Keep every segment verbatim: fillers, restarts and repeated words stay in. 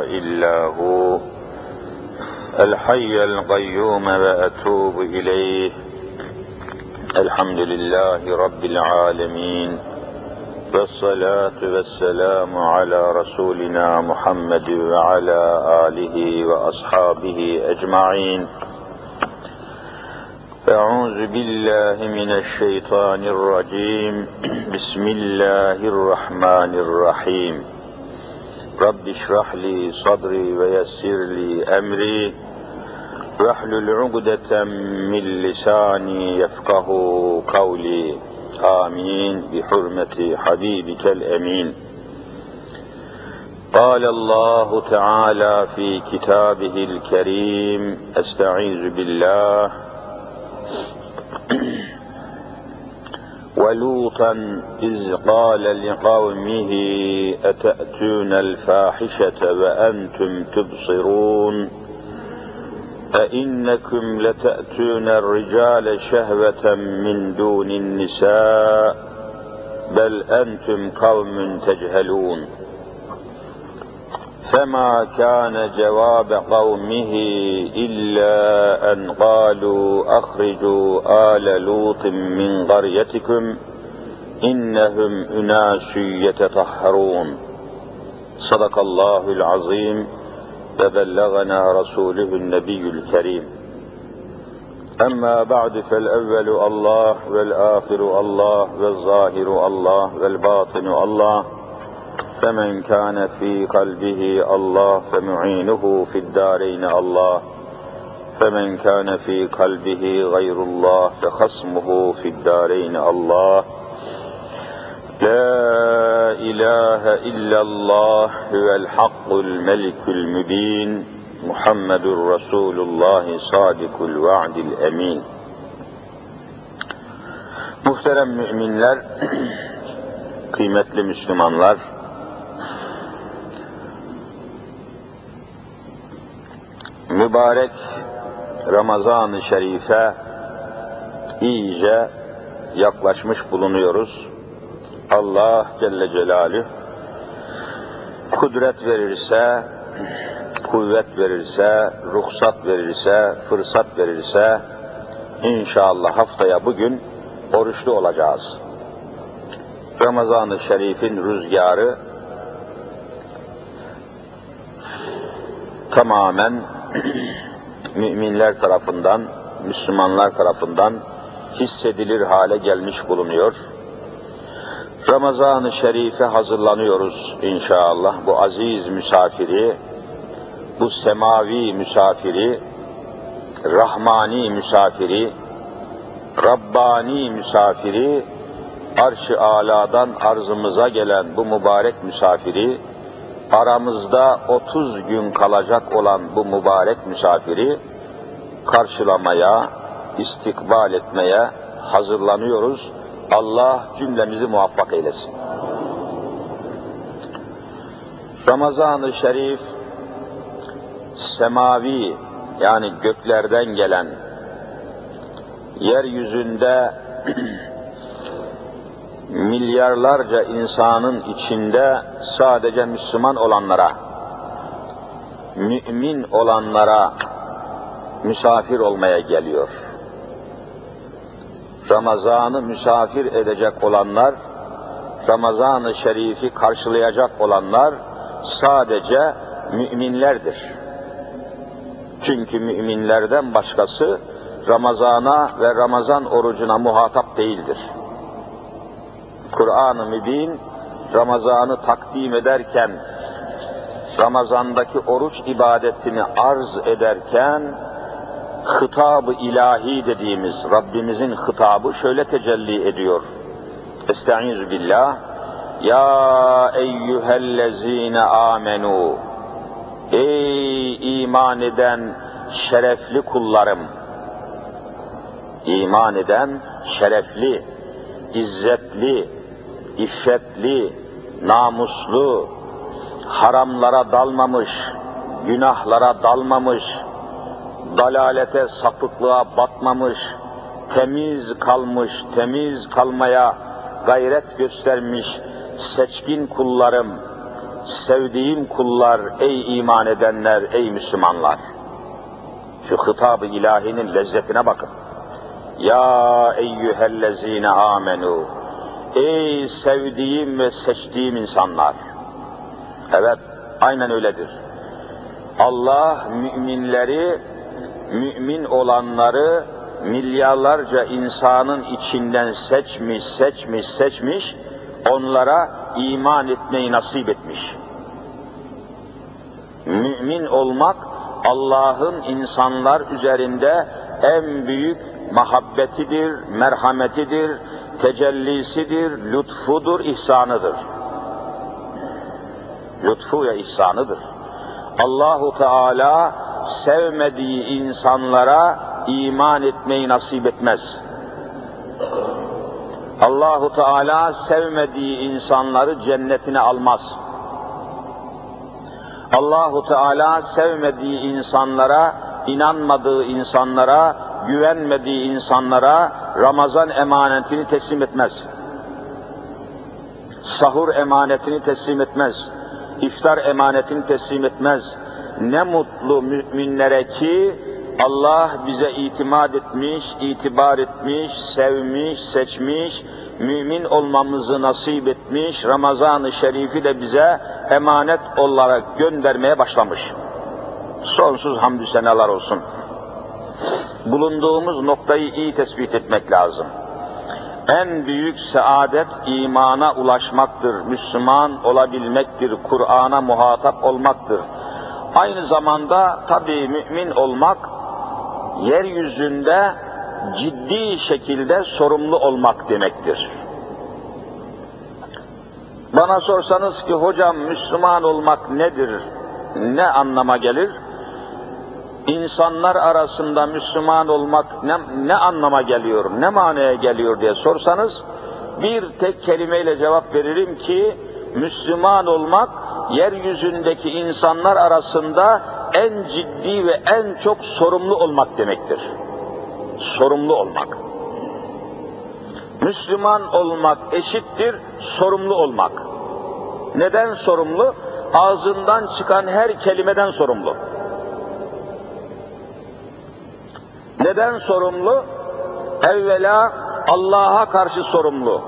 إلا هو الحي القيوم وأتوب إليه. الحمد لله رب العالمين، والصلاة والسلام على رسولنا محمد وعلى آله وأصحابه أجمعين. أعوذ بالله من الشيطان الرجيم. بسم الله الرحمن الرحيم. رب اشرح لي صدري ويسر لي أمري واحلل عقدة من لساني يفقه قولي. آمين بحرمة حبيبك الأمين. قال الله تعالى في كتابه الكريم: أستعيذ بالله. ولوطا إذ قال لقومه أتأتون الفاحشة وأنتم تبصرون أئنكم لتأتون الرجال شهوة من دون النساء بل أنتم قوم تجهلون. فما كان جواب قومه إلا أن قالوا أخرجوا آل لوط من قريتكم إنهم أناس يتطهرون. صدق الله العظيم وبلغنا رسوله النبي الكريم. أما بعد فالأول الله والآخر الله والظاهر الله والباطن الله، فمن كان في قلبه الله فمعينه في الدارين الله، فمن كان في قلبه غير الله فخصمه في الدارين الله. لا إله إلا الله هو الحق الملك المبين محمد رسول الله صادق الوعد الأمين. Muhterem müminler, kıymetli Müslümanlar, mübarek Ramazan-ı Şerif'e iyice yaklaşmış bulunuyoruz. Allah Celle Celaluhu kudret verirse, kuvvet verirse, ruhsat verirse, fırsat verirse inşallah haftaya bugün oruçlu olacağız. Ramazan-ı Şerif'in rüzgarı tamamen müminler tarafından, Müslümanlar tarafından hissedilir hale gelmiş bulunuyor. Ramazan-ı Şerif'e hazırlanıyoruz inşallah. Bu aziz misafiri, bu semavi misafiri, rahmani misafiri, Rabbani misafiri, arş-ı âlâdan arzımıza gelen bu mübarek misafiri, aramızda otuz gün kalacak olan bu mübarek misafiri karşılamaya, istikbal etmeye hazırlanıyoruz. Allah cümlemizi muvaffak eylesin. Ramazan-ı Şerif, semavi, yani göklerden gelen, yeryüzünde milyarlarca insanın içinde sadece Müslüman olanlara, mümin olanlara misafir olmaya geliyor. Ramazan'ı misafir edecek olanlar, Ramazan-ı Şerif'i karşılayacak olanlar sadece müminlerdir. Çünkü müminlerden başkası Ramazan'a ve Ramazan orucuna muhatap değildir. Kur'an-ı Mübin Ramazan'ı takdim ederken, Ramazan'daki oruç ibadetini arz ederken, hitab-ı ilahi dediğimiz Rabbimizin hitabı şöyle tecelli ediyor. Estaizu billah. Ya eyyühellezine amenu. Ey iman eden şerefli kullarım. İman eden şerefli, izzetli, iffetli, namuslu, haramlara dalmamış, günahlara dalmamış, dalalete, sapıklığa batmamış, temiz kalmış, temiz kalmaya gayret göstermiş seçkin kullarım, sevdiğim kullar, ey iman edenler, ey Müslümanlar. Şu hitab-ı ilahinin lezzetine bakın. Ya eyyühellezine amenu, ey sevdiğim ve seçtiğim insanlar. Evet, aynen öyledir. Allah müminleri, mümin olanları milyarlarca insanın içinden seçmiş, seçmiş, seçmiş, onlara iman etmeyi nasip etmiş. Mümin olmak, Allah'ın insanlar üzerinde en büyük muhabbetidir, merhametidir, tecellisidir, lütfudur, ihsanıdır. Lütfu ve ihsanıdır. Allahu Teala sevmediği insanlara iman etmeyi nasip etmez. Allahu Teala sevmediği insanları cennetine almaz. Allahu Teala sevmediği insanlara, inanmadığı insanlara, güvenmediği insanlara Ramazan emanetini teslim etmez. Sahur emanetini teslim etmez. İftar emanetini teslim etmez. Ne mutlu müminlere ki Allah bize itimat etmiş, itibar etmiş, sevmiş, seçmiş, mümin olmamızı nasip etmiş, Ramazan-ı Şerif'i de bize emanet olarak göndermeye başlamış. Sonsuz hamdü senalar olsun. Bulunduğumuz noktayı iyi tespit etmek lazım. En büyük saadet imana ulaşmaktır, Müslüman olabilmektir, Kur'an'a muhatap olmaktır. Aynı zamanda tabii mümin olmak, yeryüzünde ciddi şekilde sorumlu olmak demektir. Bana sorsanız ki hocam Müslüman olmak nedir, ne anlama gelir? İnsanlar arasında Müslüman olmak ne, ne anlama geliyor, ne manaya geliyor diye sorsanız, bir tek kelimeyle cevap veririm ki, Müslüman olmak, yeryüzündeki insanlar arasında en ciddi ve en çok sorumlu olmak demektir. Sorumlu olmak. Müslüman olmak eşittir, sorumlu olmak. Neden sorumlu? Ağzından çıkan her kelimeden sorumlu. Neden sorumlu? Evvela Allah'a karşı sorumlu.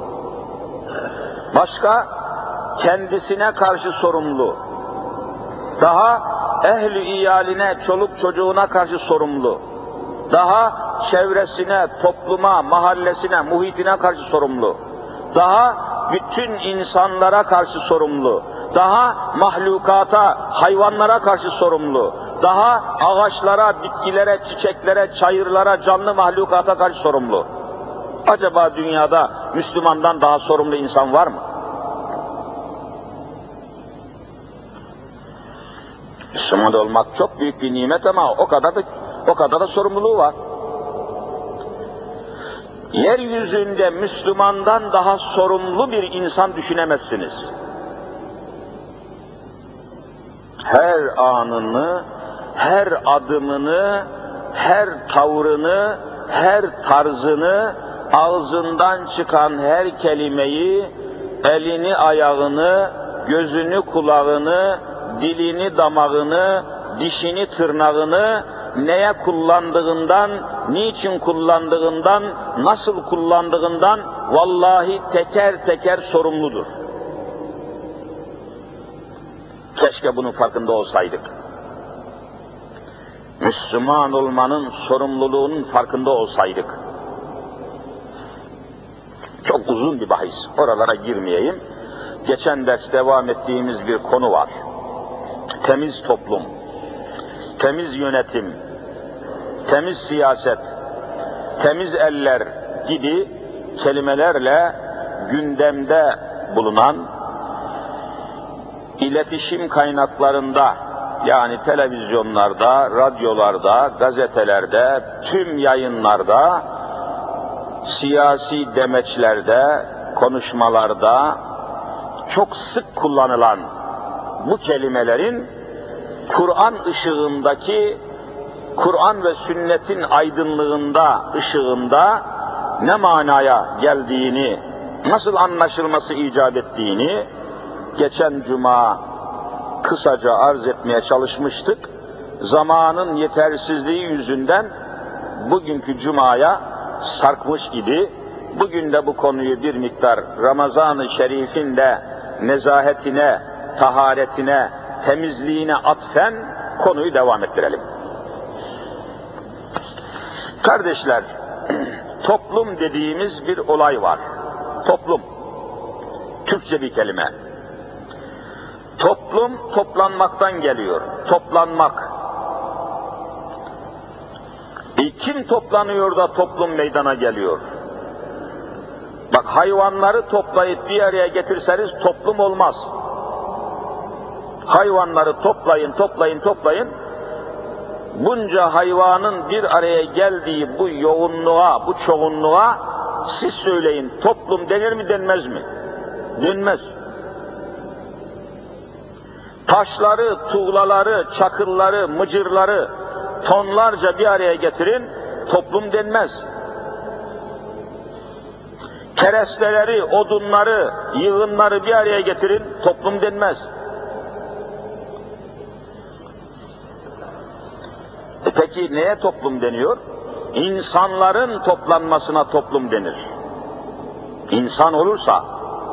Başka? Kendisine karşı sorumlu. Daha ehl-i iyaline, çoluk çocuğuna karşı sorumlu. Daha çevresine, topluma, mahallesine, muhitine karşı sorumlu. Daha bütün insanlara karşı sorumlu. Daha mahlukata, hayvanlara karşı sorumlu. Daha ağaçlara, bitkilere, çiçeklere, çayırlara, canlı mahlukata karşı sorumlu. Acaba dünyada Müslümandan daha sorumlu insan var mı? Müslüman olmak çok büyük bir nimet ama o kadar da o kadar da sorumluluğu var. Yeryüzünde Müslümandan daha sorumlu bir insan düşünemezsiniz. Her anını, her adımını, her tavrını, her tarzını, ağzından çıkan her kelimeyi, elini, ayağını, gözünü, kulağını, dilini, damağını, dişini, tırnağını neye kullandığından, niçin kullandığından, nasıl kullandığından vallahi teker teker sorumludur. Keşke bunun farkında olsaydık. Müslüman olmanın sorumluluğunun farkında olsaydık. Çok uzun bir bahis, oralara girmeyeyim. Geçen ders devam ettiğimiz bir konu var. Temiz toplum, temiz yönetim, temiz siyaset, temiz eller gibi kelimelerle gündemde bulunan iletişim kaynaklarında, yani televizyonlarda, radyolarda, gazetelerde, tüm yayınlarda, siyasi demeçlerde, konuşmalarda çok sık kullanılan bu kelimelerin Kur'an ışığındaki, Kur'an ve sünnetin aydınlığında, ışığında ne manaya geldiğini, nasıl anlaşılması icap ettiğini geçen cuma kısaca arz etmeye çalışmıştık. Zamanın yetersizliği yüzünden bugünkü cumaya sarkmış idi. Bugün de bu konuyu bir miktar Ramazan-ı Şerif'in de nezahetine, taharetine, temizliğine atfen konuyu devam ettirelim. Kardeşler, toplum dediğimiz bir olay var. Toplum, Türkçe bir kelime. Toplum, toplanmaktan geliyor. Toplanmak. E, kim toplanıyor da toplum meydana geliyor? Bak, hayvanları toplayıp bir araya getirseniz toplum olmaz. Hayvanları toplayın, toplayın, toplayın. Bunca hayvanın bir araya geldiği bu yoğunluğa, bu çoğunluğa siz söyleyin, toplum denir mi denmez mi? Denmez. Taşları, tuğlaları, çakılları, mıcırları tonlarca bir araya getirin, toplum denmez. Keresteleri, odunları, yığınları bir araya getirin, toplum denmez. E peki neye toplum deniyor? İnsanların toplanmasına toplum denir. İnsan olursa,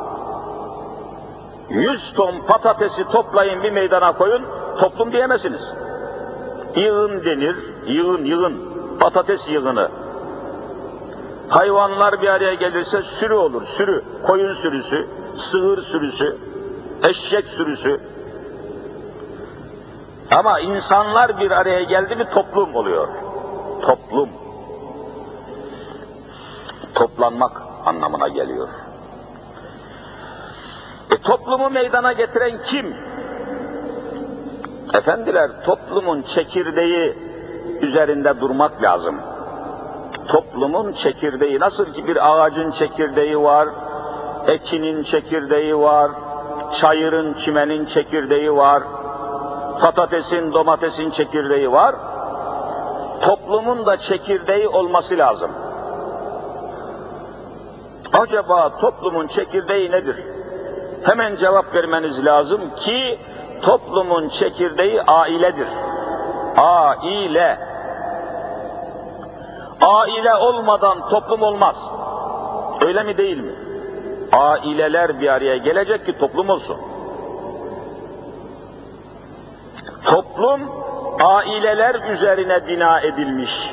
yüz ton patatesi toplayın bir meydana koyun, toplum diyemezsiniz. Yığın denir, yığın, yığın, patates yığını. Hayvanlar bir araya gelirse sürü olur, sürü, koyun sürüsü, sığır sürüsü, eşek sürüsü. Ama insanlar bir araya geldi mi toplum oluyor. Toplum. Toplanmak anlamına geliyor. E, toplumu meydana getiren kim? Efendiler, toplumun çekirdeği üzerinde durmak lazım. Toplumun çekirdeği, nasıl ki bir ağacın çekirdeği var, ekinin çekirdeği var, çayırın, çimenin çekirdeği var, patatesin, domatesin çekirdeği var, toplumun da çekirdeği olması lazım. Acaba toplumun çekirdeği nedir? Hemen cevap vermeniz lazım ki toplumun çekirdeği ailedir. Aile. Aile olmadan toplum olmaz. Öyle mi değil mi? Aileler bir araya gelecek ki toplum olsun. Toplum aileler üzerine bina edilmiş.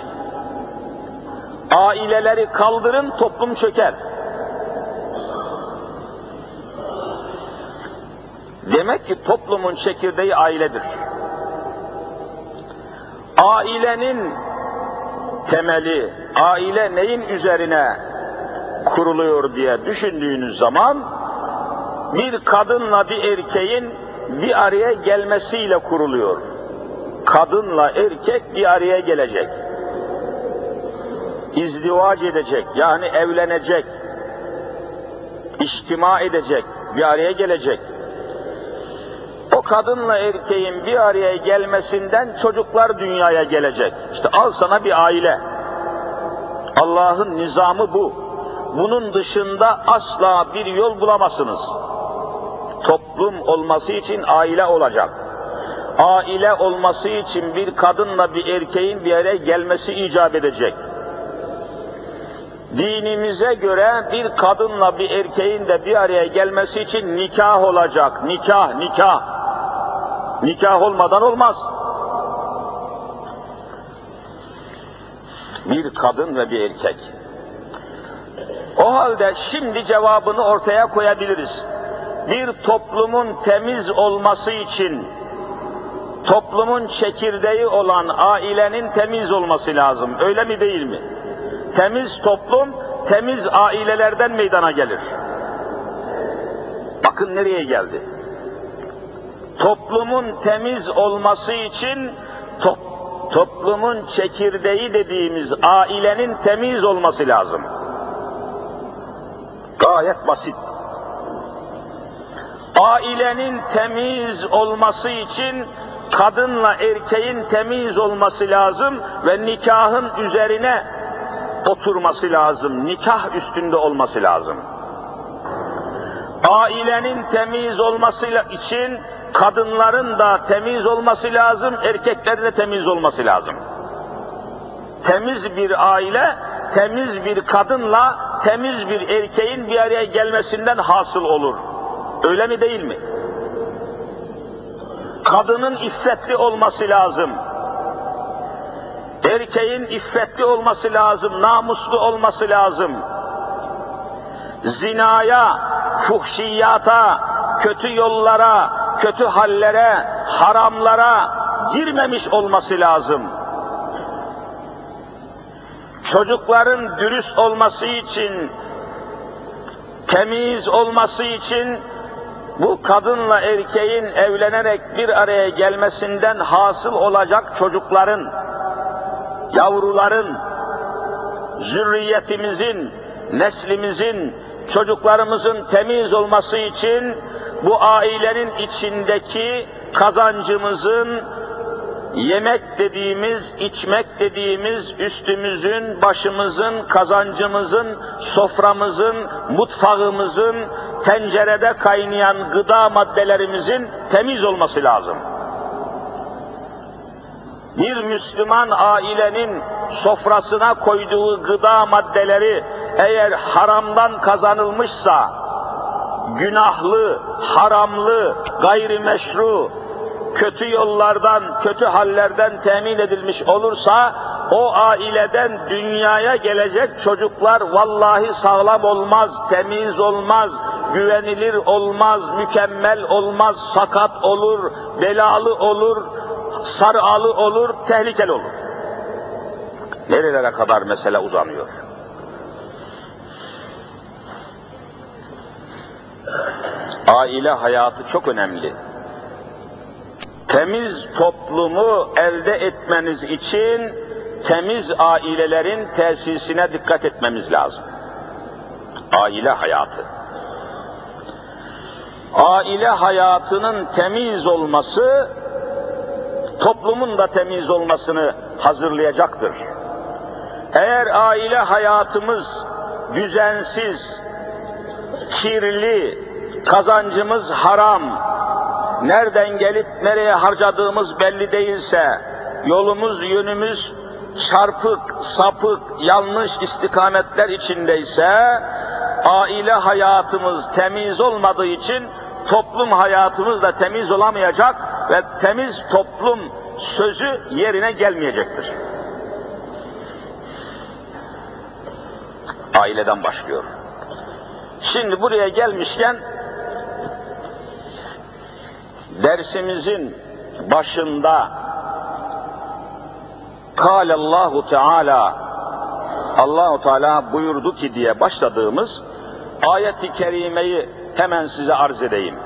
Aileleri kaldırın, toplum çöker. Demek ki toplumun çekirdeği ailedir. Ailenin temeli, aile neyin üzerine kuruluyor diye düşündüğünüz zaman, bir kadınla bir erkeğin bir araya gelmesiyle kuruluyor. Kadınla erkek bir araya gelecek. İzdivac edecek, yani evlenecek, içtima edecek, bir araya gelecek. O kadınla erkeğin bir araya gelmesinden çocuklar dünyaya gelecek. İşte al sana bir aile. Allah'ın nizamı bu. Bunun dışında asla bir yol bulamazsınız. Toplum olması için aile olacak. Aile olması için bir kadınla bir erkeğin bir araya gelmesi icap edecek. Dinimize göre bir kadınla bir erkeğin de bir araya gelmesi için nikah olacak. Nikah, nikah. Nikah olmadan olmaz. Bir kadın ve bir erkek. O halde şimdi cevabını ortaya koyabiliriz. Bir toplumun temiz olması için toplumun çekirdeği olan ailenin temiz olması lazım. Öyle mi değil mi? Temiz toplum, temiz ailelerden meydana gelir. Bakın nereye geldi. Toplumun temiz olması için to toplumun çekirdeği dediğimiz ailenin temiz olması lazım. Gayet basit. Ailenin temiz olması için kadınla erkeğin temiz olması lazım ve nikahın üzerine oturması lazım. Nikah üstünde olması lazım. Ailenin temiz olması için kadınların da temiz olması lazım, erkeklerin de temiz olması lazım. Temiz bir aile, temiz bir kadınla temiz bir erkeğin bir araya gelmesinden hasıl olur. Öyle mi değil mi? Kadının iffetli olması lazım. Erkeğin iffetli olması lazım, namuslu olması lazım. Zinaya, fuhşiyata, kötü yollara, kötü hallere, haramlara girmemiş olması lazım. Çocukların dürüst olması için, temiz olması için bu kadınla erkeğin evlenerek bir araya gelmesinden hasıl olacak çocukların, yavruların, zürriyetimizin, neslimizin, çocuklarımızın temiz olması için bu ailenin içindeki kazancımızın, yemek dediğimiz, içmek dediğimiz, üstümüzün, başımızın, kazancımızın, soframızın, mutfağımızın, tencerede kaynayan gıda maddelerimizin temiz olması lazım. Bir Müslüman ailenin sofrasına koyduğu gıda maddeleri eğer haramdan kazanılmışsa, günahlı, haramlı, gayrimeşru, kötü yollardan, kötü hallerden temin edilmiş olursa, o aileden dünyaya gelecek çocuklar vallahi sağlam olmaz, temiz olmaz, güvenilir olmaz, mükemmel olmaz, sakat olur, belalı olur, sarıalı olur, tehlikeli olur. Nerelere kadar mesele uzanıyor? Aile hayatı çok önemli. Temiz toplumu elde etmeniz için temiz ailelerin tesisine dikkat etmemiz lazım. Aile hayatı. Aile hayatının temiz olması, toplumun da temiz olmasını hazırlayacaktır. Eğer aile hayatımız düzensiz, kirli, kazancımız haram, nereden gelip nereye harcadığımız belli değilse, yolumuz, yönümüz çarpık, sapık, yanlış istikametler içindeyse, aile hayatımız temiz olmadığı için toplum hayatımız da temiz olamayacak ve temiz toplum sözü yerine gelmeyecektir. Aileden başlıyor. Şimdi buraya gelmişken dersimizin başında Kâlallahu Teala, Allah-u Teala buyurdu ki diye başladığımız ayet-i kerimeyi hemen size arz edeyim.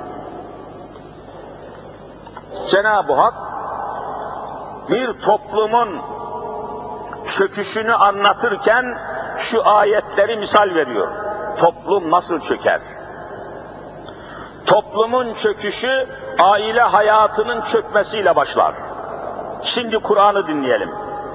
Cenab-ı Hak bir toplumun çöküşünü anlatırken şu ayetleri misal veriyor. Toplum nasıl çöker? Toplumun çöküşü aile hayatının çökmesiyle başlar. Şimdi Kur'an'ı dinleyelim.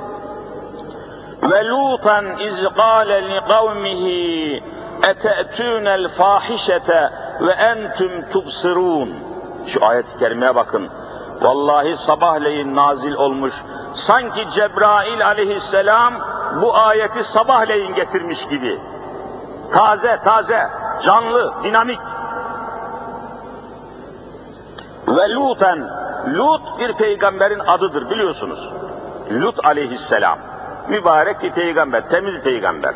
Ve Lutan iz qâle li kavmihi ete'tûnel fâhişete ve entüm tubsirûn. Şu ayet-i kerimeye bakın. Vallahi sabahleyin nazil olmuş. Sanki Cebrail aleyhisselam bu ayeti sabahleyin getirmiş gibi. Taze taze, canlı, dinamik. Ve Luten, Lut bir peygamberin adıdır biliyorsunuz. Lut aleyhisselam, mübarek bir peygamber, temiz bir peygamber.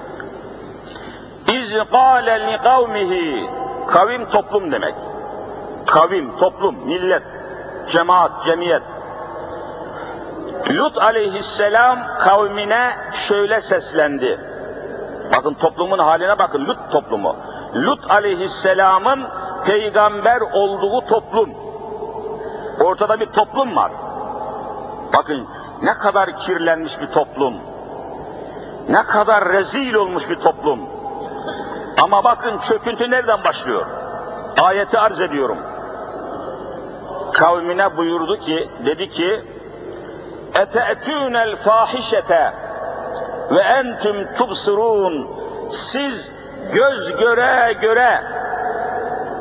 İz qâle li kavmihi, kavim toplum demek. Kavim, toplum, millet, cemaat, cemiyet. Lut aleyhisselam kavmine şöyle seslendi. Bakın toplumun haline bakın, Lut toplumu. Lut aleyhisselamın peygamber olduğu toplum. Ortada bir toplum var. Bakın ne kadar kirlenmiş bir toplum. Ne kadar rezil olmuş bir toplum. Ama bakın çöküntü nereden başlıyor? Ayeti arz ediyorum. Kavmine buyurdu ki, dedi ki, ete'tûnel fâhişete ve entüm tubsirûn. Siz göz göre göre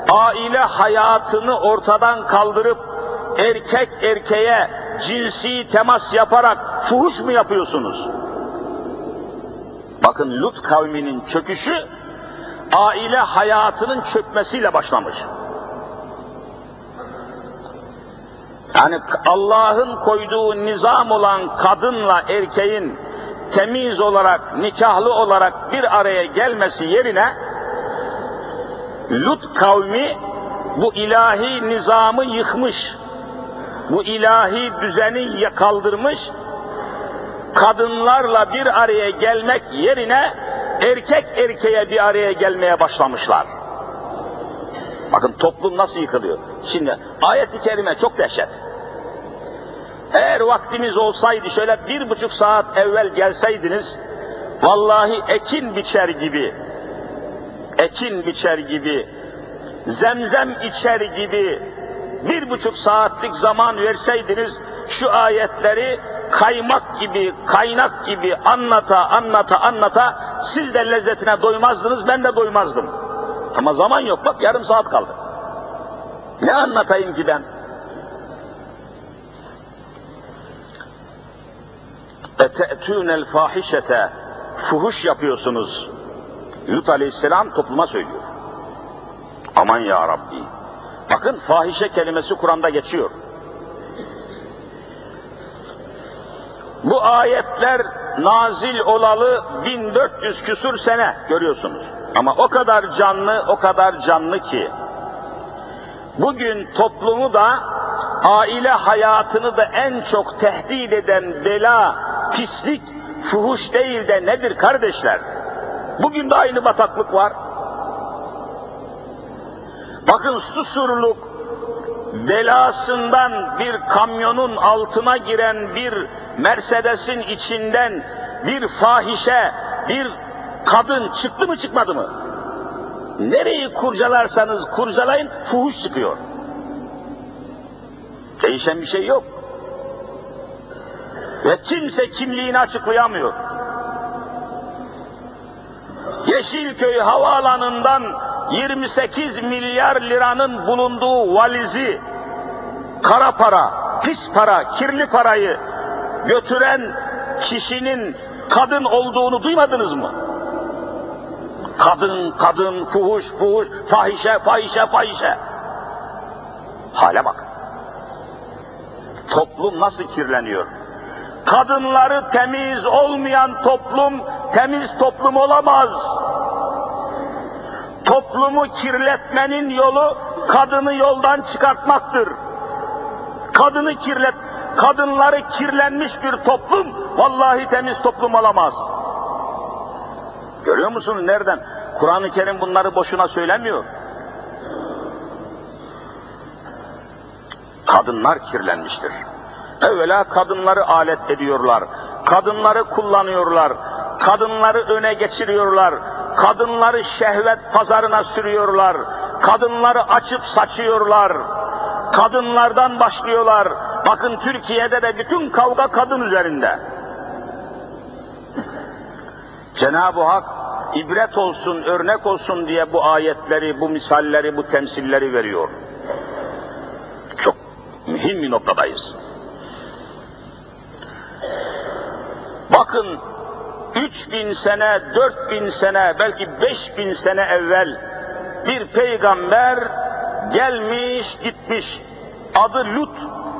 aile hayatını ortadan kaldırıp erkek erkeğe cinsi temas yaparak fuhuş mu yapıyorsunuz? Bakın Lut kavminin çöküşü aile hayatının çökmesiyle başlamış. Yani Allah'ın koyduğu nizam olan kadınla erkeğin temiz olarak, nikahlı olarak bir araya gelmesi yerine Lut kavmi bu ilahi nizamı yıkmış, bu ilahi düzeni kaldırmış, kadınlarla bir araya gelmek yerine erkek erkeğe bir araya gelmeye başlamışlar. Bakın toplum nasıl yıkılıyor. Şimdi ayet-i kerime çok dehşet. Eğer vaktimiz olsaydı şöyle bir buçuk saat evvel gelseydiniz, vallahi ekin biçer gibi, ekin biçer gibi, zemzem içer gibi bir buçuk saatlik zaman verseydiniz, şu ayetleri kaymak gibi, kaynak gibi anlata anlata anlata siz de lezzetine doymazdınız, ben de doymazdım. Ama zaman yok, bak yarım saat kaldı. Ne anlatayım ki ben? اَتَأْتُونَ الْفَاحِشَةَ Fuhuş yapıyorsunuz. Lut aleyhisselam topluma söylüyor. Aman ya Rabbi. Bakın fahişe kelimesi Kur'an'da geçiyor. Bu ayetler nazil olalı bin dört yüz küsur sene görüyorsunuz. Ama o kadar canlı, o kadar canlı ki bugün toplumu da aile hayatını da en çok tehdit eden bela, pislik, fuhuş değil de nedir kardeşler? Bugün de aynı bataklık var. Bakın Susurluk belasından bir kamyonun altına giren bir Mercedes'in içinden bir fahişe, bir kadın çıktı mı çıkmadı mı? Nereyi kurcalarsanız kurcalayın fuhuş çıkıyor. Değişen bir şey yok. Ve kimse kimliğini açıklayamıyor. Yeşilköy havaalanından yirmi sekiz milyar liranın bulunduğu valizi, kara para, pis para, kirli parayı götüren kişinin kadın olduğunu duymadınız mı? Kadın, kadın, fuhuş, fuhuş, fahişe, fahişe, fahişe. Hale bak. Toplum nasıl kirleniyor? Kadınları temiz olmayan toplum, temiz toplum olamaz. Toplumu kirletmenin yolu, kadını yoldan çıkartmaktır. Kadını kirlet, kadınları kirlenmiş bir toplum, vallahi temiz toplum olamaz. Görüyor musunuz nereden? Kur'an-ı Kerim bunları boşuna söylemiyor. Kadınlar kirlenmiştir. Evvela kadınları alet ediyorlar, kadınları kullanıyorlar, kadınları öne geçiriyorlar, kadınları şehvet pazarına sürüyorlar, kadınları açıp saçıyorlar, kadınlardan başlıyorlar. Bakın Türkiye'de de bütün kavga kadın üzerinde. Cenab-ı Hak ibret olsun, örnek olsun diye bu ayetleri, bu misalleri, bu temsilleri veriyor. Çok mühim bir noktadayız. Bakın, üç bin sene, dört bin sene, belki beş bin sene evvel bir peygamber gelmiş gitmiş. Adı Lut.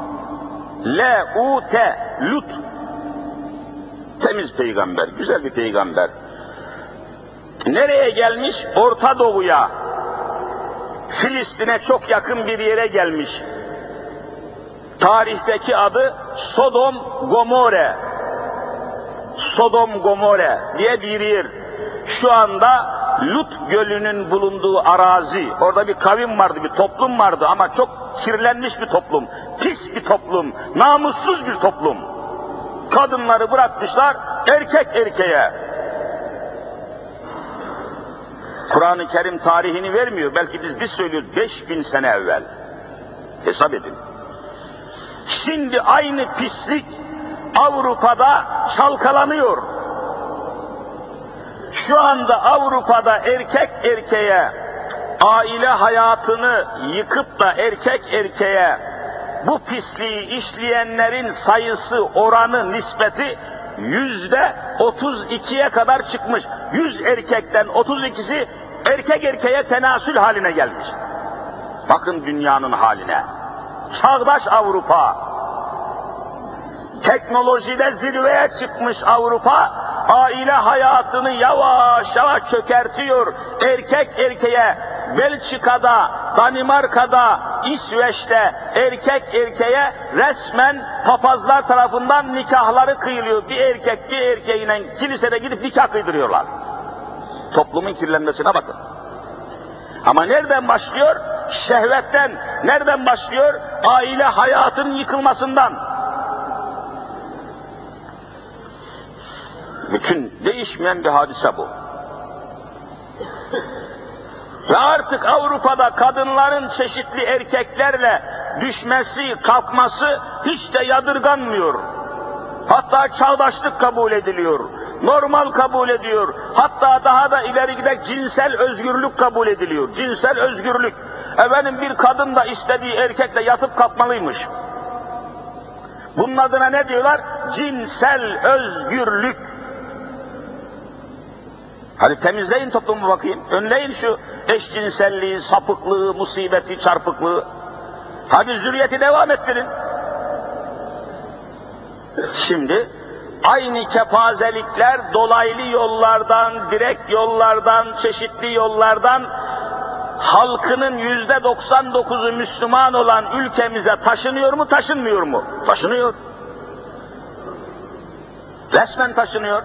L-U-T, Lut. Temiz peygamber, güzel bir peygamber. Nereye gelmiş? Orta Doğu'ya. Filistin'e çok yakın bir yere gelmiş. Tarihteki adı Sodom Gomorre. Sodom Gomorre diye bir yer. Şu anda Lut Gölü'nün bulunduğu arazi, orada bir kavim vardı, bir toplum vardı ama çok kirlenmiş bir toplum, pis bir toplum, namussuz bir toplum. Kadınları bırakmışlar erkek erkeğe. Kur'an-ı Kerim tarihini vermiyor, belki biz biz söylüyoruz beş bin sene evvel. Hesap edin. Şimdi aynı pislik Avrupa'da çalkalanıyor. Şu anda Avrupa'da erkek erkeğe aile hayatını yıkıp da erkek erkeğe bu pisliği işleyenlerin sayısı, oranı, nispeti yüzde otuz ikiye kadar çıkmış. Yüz erkekten otuz ikisi erkek erkeğe tenasül haline gelmiş. Bakın dünyanın haline. Çağdaş Avrupa, teknolojide zirveye çıkmış Avrupa, aile hayatını yavaş yavaş çökertiyor. Erkek erkeğe, Belçika'da, Danimarka'da, İsveç'te erkek erkeğe resmen papazlar tarafından nikahları kıyılıyor. Bir erkek bir erkeğine kilisede gidip nikah kıydırıyorlar. Toplumun kirlenmesine bakın. Ama nereden başlıyor? Şehvetten. Nereden başlıyor? Aile hayatının yıkılmasından. Bütün değişmeyen bir hadise bu. Ve artık Avrupa'da kadınların çeşitli erkeklerle düşmesi, kalkması hiç de yadırganmıyor. Hatta çağdaşlık kabul ediliyor. Normal kabul ediyor. Hatta daha da ileri giderek cinsel özgürlük kabul ediliyor. Cinsel özgürlük. Efendim bir kadın da istediği erkekle yatıp kalkmalıymış. Bunun adına ne diyorlar? Cinsel özgürlük. Hadi temizleyin toplumu bakayım. Önleyin şu eşcinselliği, sapıklığı, musibeti, çarpıklığı. Hadi zürriyeti devam ettirin. Şimdi aynı kepazelikler dolaylı yollardan, direkt yollardan, çeşitli yollardan halkının yüzde doksan dokuzu Müslüman olan ülkemize taşınıyor mu, taşınmıyor mu? Taşınıyor. Resmen taşınıyor.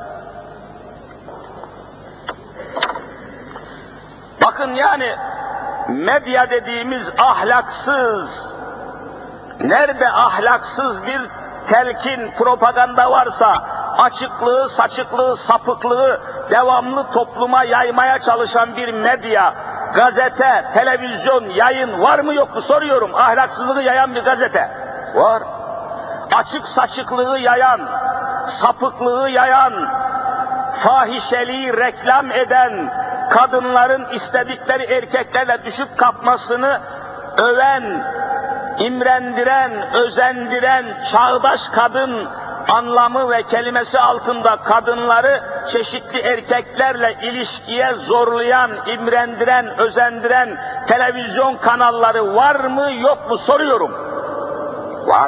Bakın yani medya dediğimiz ahlaksız, nerede ahlaksız bir telkin, propaganda varsa açıklığı, saçıklığı, sapıklığı devamlı topluma yaymaya çalışan bir medya, gazete, televizyon, yayın var mı yok mu soruyorum. Ahlaksızlığı yayan bir gazete var. Açık saçıklığı yayan, sapıklığı yayan, fahişeliği reklam eden, kadınların istedikleri erkeklerle düşüp kalkmasını öven, imrendiren, özendiren, çağdaş kadın anlamı ve kelimesi altında kadınları çeşitli erkeklerle ilişkiye zorlayan, imrendiren, özendiren televizyon kanalları var mı yok mu soruyorum. Var.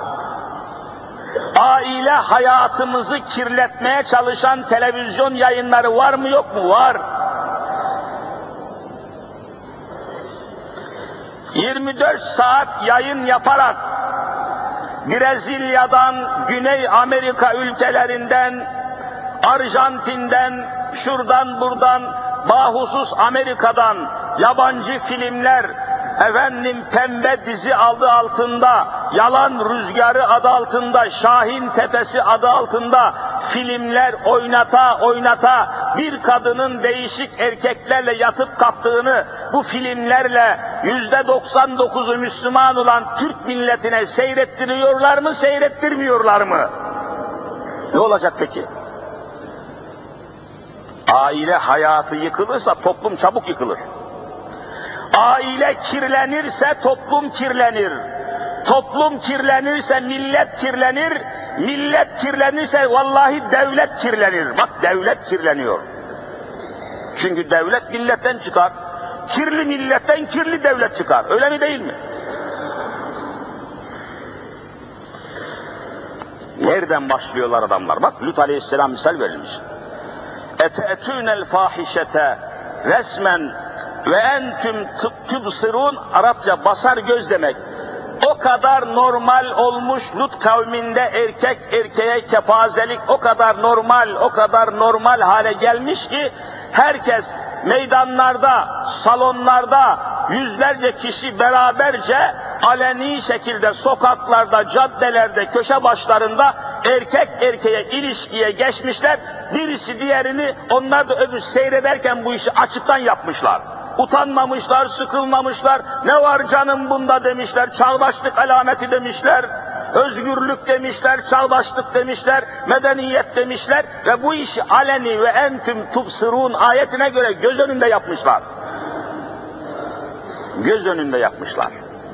Aile hayatımızı kirletmeye çalışan televizyon yayınları var mı yok mu? Var. yirmi dört saat yayın yaparak Brezilya'dan, Güney Amerika ülkelerinden, Arjantin'den, şuradan buradan, bahusus Amerika'dan yabancı filmler, efendim pembe dizi adı altında, yalan rüzgarı adı altında, Şahin Tepesi adı altında filmler oynata oynata bir kadının değişik erkeklerle yatıp kalktığını bu filmlerle yüzde doksan dokuzu Müslüman olan Türk milletine seyrettiriyorlar mı, seyrettirmiyorlar mı? Ne olacak peki? Aile hayatı yıkılırsa toplum çabuk yıkılır. Aile kirlenirse toplum kirlenir. Toplum kirlenirse millet kirlenir. Millet kirlenirse vallahi devlet kirlenir. Bak devlet kirleniyor. Çünkü devlet milletten çıkar. Kirli milletten kirli devlet çıkar. Öyle mi değil mi? Nereden başlıyorlar adamlar? Bak Lut Aleyhisselam misal verilmiş. Ete'tûnel fâhişete resmen ve entüm tübsirûn, Arapça basar göz demek. O kadar normal olmuş Lut kavminde erkek erkeğe kepazelik o kadar normal, o kadar normal hale gelmiş ki herkes meydanlarda, salonlarda yüzlerce kişi beraberce aleni şekilde sokaklarda, caddelerde, köşe başlarında erkek erkeğe ilişkiye geçmişler. Birisi diğerini, onlar da öbür seyrederken bu işi açıktan yapmışlar. Utanmamışlar, sıkılmamışlar, ne var canım bunda demişler, çağdaşlık alameti demişler, özgürlük demişler, çağdaşlık demişler, medeniyet demişler ve bu işi aleni ve entüm tubsirun ayetine göre göz önünde yapmışlar. göz önünde yapmışlar.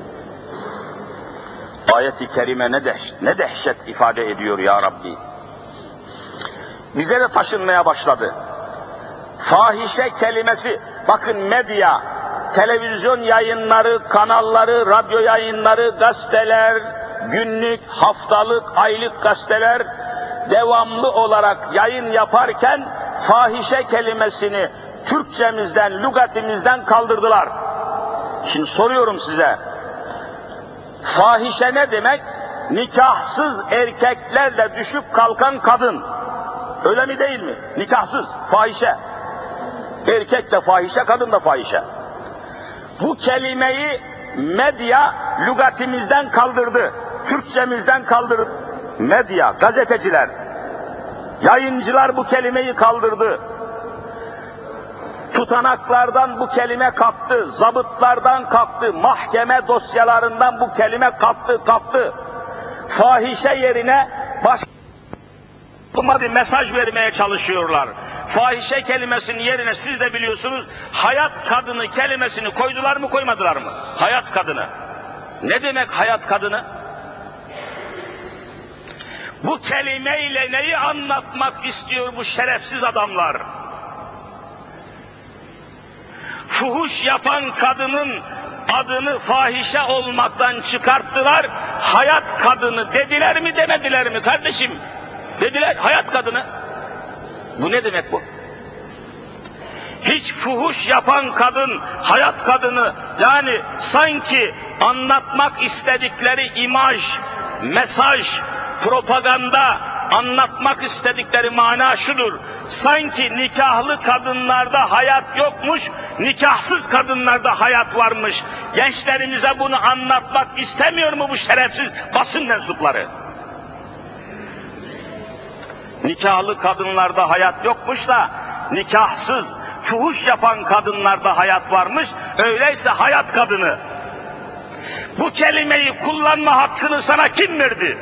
Ayet-i kerime ne dehşet, ne dehşet ifade ediyor ya Rabbi. Bize de taşınmaya başladı. Fahişe kelimesi, bakın medya, televizyon yayınları, kanalları, radyo yayınları, gazeteler, günlük, haftalık, aylık gazeteler devamlı olarak yayın yaparken fahişe kelimesini Türkçemizden, lügatimizden kaldırdılar. Şimdi soruyorum size, fahişe ne demek? Nikahsız erkeklerle düşüp kalkan kadın. Öyle mi değil mi? Nikahsız, fahişe. Erkek de fahişe, kadın da fahişe. Bu kelimeyi medya lügatimizden kaldırdı. Türkçemizden kaldırdı. Medya, gazeteciler, yayıncılar bu kelimeyi kaldırdı. Tutanaklardan bu kelime kalktı, zabıtlardan kalktı, mahkeme dosyalarından bu kelime kalktı, kalktı. Fahişe yerine başka bir mesaj vermeye çalışıyorlar. Fahişe kelimesinin yerine siz de biliyorsunuz hayat kadını kelimesini koydular mı koymadılar mı? Hayat kadını. Ne demek hayat kadını? Bu kelimeyle neyi anlatmak istiyor bu şerefsiz adamlar? Fuhuş yapan kadının adını fahişe olmaktan çıkarttılar, hayat kadını dediler mi demediler mi kardeşim? Dediler, hayat kadını. Bu ne demek bu? Hiç fuhuş yapan kadın, hayat kadını, yani sanki anlatmak istedikleri imaj, mesaj, propaganda, anlatmak istedikleri mana şudur: sanki nikahlı kadınlarda hayat yokmuş, nikahsız kadınlarda hayat varmış. Gençlerimize bunu anlatmak istemiyor mu bu şerefsiz basın mensupları? Nikahlı kadınlarda hayat yokmuş da nikahsız, fuhuş yapan kadınlarda hayat varmış, öyleyse hayat kadını. Bu kelimeyi kullanma hakkını sana kim verdi?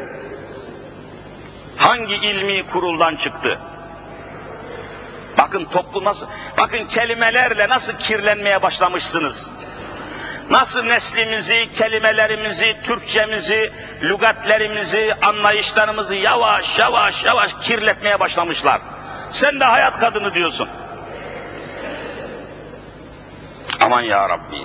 Hangi ilmi kuruldan çıktı? Bakın toplum nasıl, bakın kelimelerle nasıl kirlenmeye başlamışsınız. Nasıl neslimizi, kelimelerimizi, Türkçemizi, lügatlerimizi, anlayışlarımızı yavaş yavaş yavaş kirletmeye başlamışlar. Sen de hayat kadını diyorsun. Aman ya Rabbi.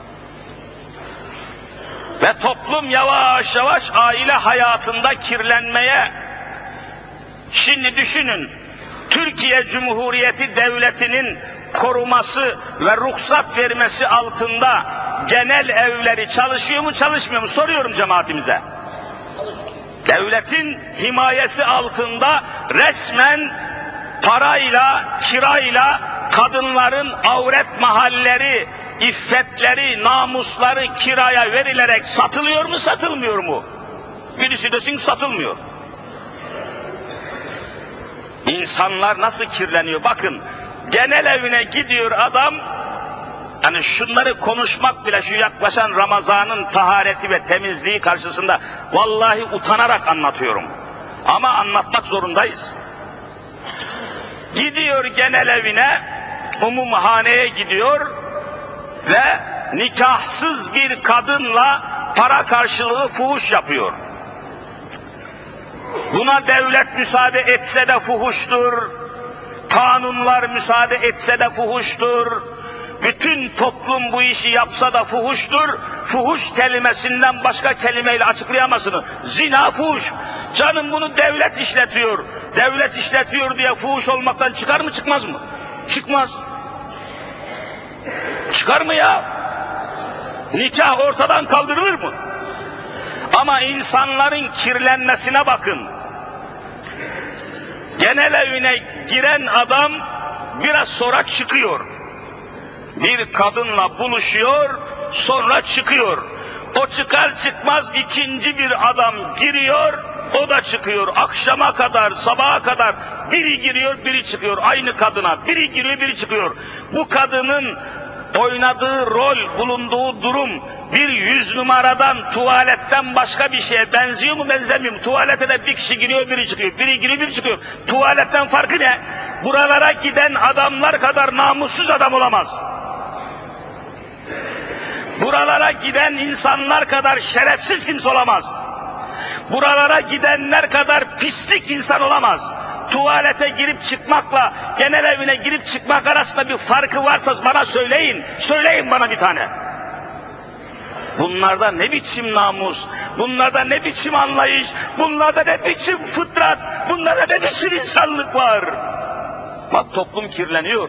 Ve toplum yavaş yavaş aile hayatında kirlenmeye. Şimdi düşünün, Türkiye Cumhuriyeti Devleti'nin koruması ve ruhsat vermesi altında genel evleri çalışıyor mu çalışmıyor mu soruyorum cemaatimize. Devletin himayesi altında resmen parayla, kirayla kadınların avret mahalleri, iffetleri, namusları kiraya verilerek satılıyor mu satılmıyor mu? Birisi desin satılmıyor. İnsanlar nasıl kirleniyor? Bakın, genel evine gidiyor adam, hani şunları konuşmak bile şu yaklaşan Ramazan'ın tahareti ve temizliği karşısında vallahi utanarak anlatıyorum. Ama anlatmak zorundayız. Gidiyor genel evine, umumhaneye gidiyor ve nikahsız bir kadınla para karşılığı fuhuş yapıyor. Buna devlet müsaade etse de fuhuştur, kanunlar müsaade etse de fuhuştur, bütün toplum bu işi yapsa da fuhuştur. Fuhuş kelimesinden başka kelimeyle açıklayamazsınız. Zina, fuhuş. Canım bunu devlet işletiyor. Devlet işletiyor diye fuhuş olmaktan çıkar mı çıkmaz mı? Çıkmaz. Çıkar mı ya? Nikah ortadan kaldırılır mı? Ama insanların kirlenmesine bakın. Genel evine giren adam biraz sonra çıkıyor. Bir kadınla buluşuyor, sonra çıkıyor. O çıkar çıkmaz ikinci bir adam giriyor, o da çıkıyor. Akşama kadar, sabaha kadar biri giriyor, biri çıkıyor. Aynı kadına biri giriyor, biri çıkıyor. Bu kadının oynadığı rol, bulunduğu durum bir yüz numaradan, tuvaletten başka bir şeye benziyor mu, benzemiyor mu? Tuvalete de bir kişi giriyor, biri çıkıyor. Biri giriyor, biri çıkıyor. Tuvaletten farkı ne? Buralara giden adamlar kadar namussuz adam olamaz. Buralara giden insanlar kadar şerefsiz kimse olamaz. Buralara gidenler kadar pislik insan olamaz. Tuvalete girip çıkmakla genel evine girip çıkmak arasında bir farkı varsa bana söyleyin. Söyleyin bana bir tane. Bunlarda ne biçim namus, bunlarda ne biçim anlayış, bunlarda ne biçim fıtrat, bunlarda ne biçim insanlık var. Bak toplum kirleniyor.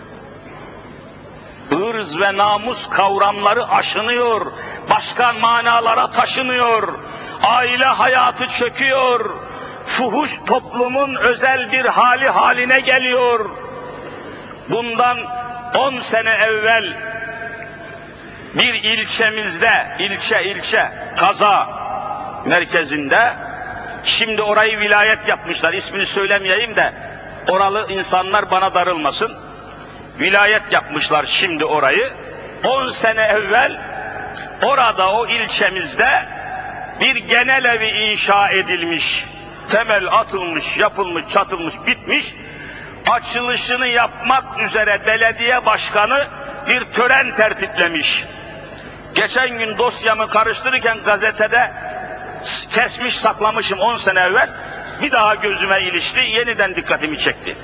Irz ve namus kavramları aşınıyor, başka manalara taşınıyor, aile hayatı çöküyor, fuhuş toplumun özel bir hali haline geliyor. Bundan on sene evvel bir ilçemizde, ilçe ilçe, kaza merkezinde, şimdi orayı vilayet yapmışlar, ismini söylemeyeyim de oralı insanlar bana darılmasın. Vilayet yapmışlar şimdi orayı. On sene evvel orada o ilçemizde bir genel evi inşa edilmiş. Temel atılmış, yapılmış, çatılmış, bitmiş. Açılışını yapmak üzere belediye başkanı bir tören tertiplemiş. Geçen gün dosyamı karıştırırken gazetede kesmiş saklamışım on sene evvel. Bir daha gözüme ilişti, yeniden dikkatimi çekti.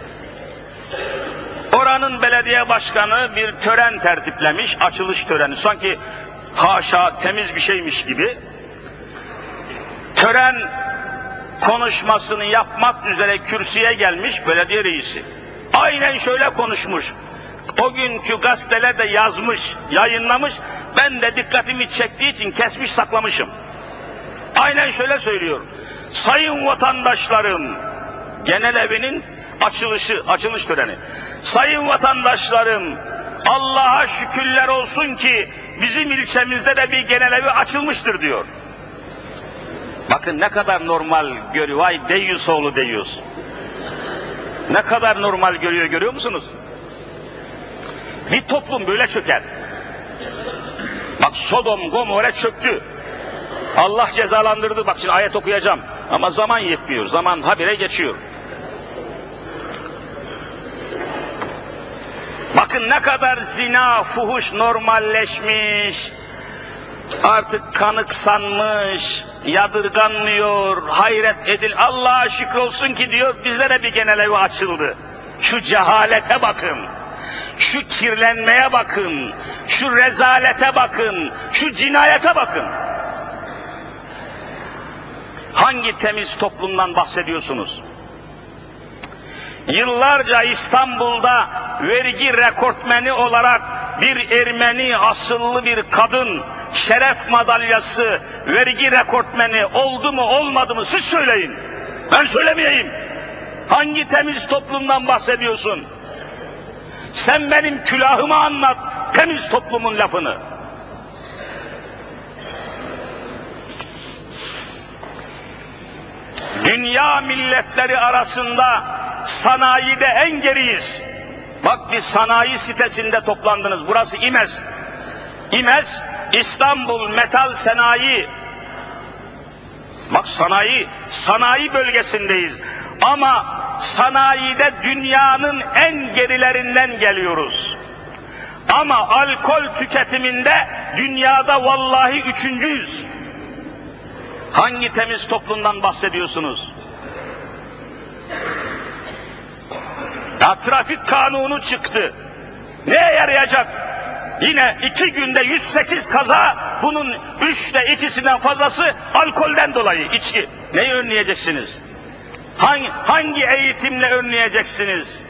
Oranın belediye başkanı bir tören tertiplemiş, açılış töreni. Sanki haşa temiz bir şeymiş gibi. Tören konuşmasını yapmak üzere kürsüye gelmiş belediye reisi. Aynen şöyle konuşmuş. O günkü gazeteler de yazmış, yayınlamış. Ben de dikkatimi çektiği için kesmiş saklamışım. Aynen şöyle söylüyor. Sayın vatandaşlarım, genel evinin açılışı, açılış töreni. Sayın vatandaşlarım, Allah'a şükürler olsun ki bizim ilçemizde de bir genel evi açılmıştır diyor. Bakın ne kadar normal görüyor, vay deyyus oğlu deyyus. Ne kadar normal görüyor, görüyor musunuz? Bir toplum böyle çöker. Bak Sodom, Gomorre çöktü. Allah cezalandırdı, bak şimdi ayet okuyacağım. Ama zaman yetmiyor, zaman habire geçiyor. Bakın ne kadar zina, fuhuş normalleşmiş, artık kanıksanmış, yadırganmıyor, hayret edil. Allah'a şükür olsun ki diyor, bizlere bir genel evi açıldı. Şu cehalete bakın, şu kirlenmeye bakın, şu rezalete bakın, şu cinayete bakın. Hangi temiz toplumdan bahsediyorsunuz? Yıllarca İstanbul'da vergi rekortmeni olarak bir Ermeni asıllı bir kadın şeref madalyası vergi rekortmeni oldu mu olmadı mı siz söyleyin. Ben söylemeyeyim. Hangi temiz toplumdan bahsediyorsun? Sen benim külahıma anlat temiz toplumun lafını. Dünya milletleri arasında sanayide en geriyiz. Bak bir sanayi sitesinde toplandınız. Burası İMES. İMES, İstanbul Metal Sanayi. Bak sanayi, sanayi bölgesindeyiz. Ama sanayide dünyanın en gerilerinden geliyoruz. Ama alkol tüketiminde dünyada vallahi üçüncüyüz. Hangi temiz toplumdan bahsediyorsunuz? Ya trafik kanunu çıktı. Neye yarayacak? Yine iki günde yüz sekiz kaza, bunun üçte ikisinden fazlası alkolden dolayı, içki. Neyi önleyeceksiniz? Hangi, hangi eğitimle önleyeceksiniz?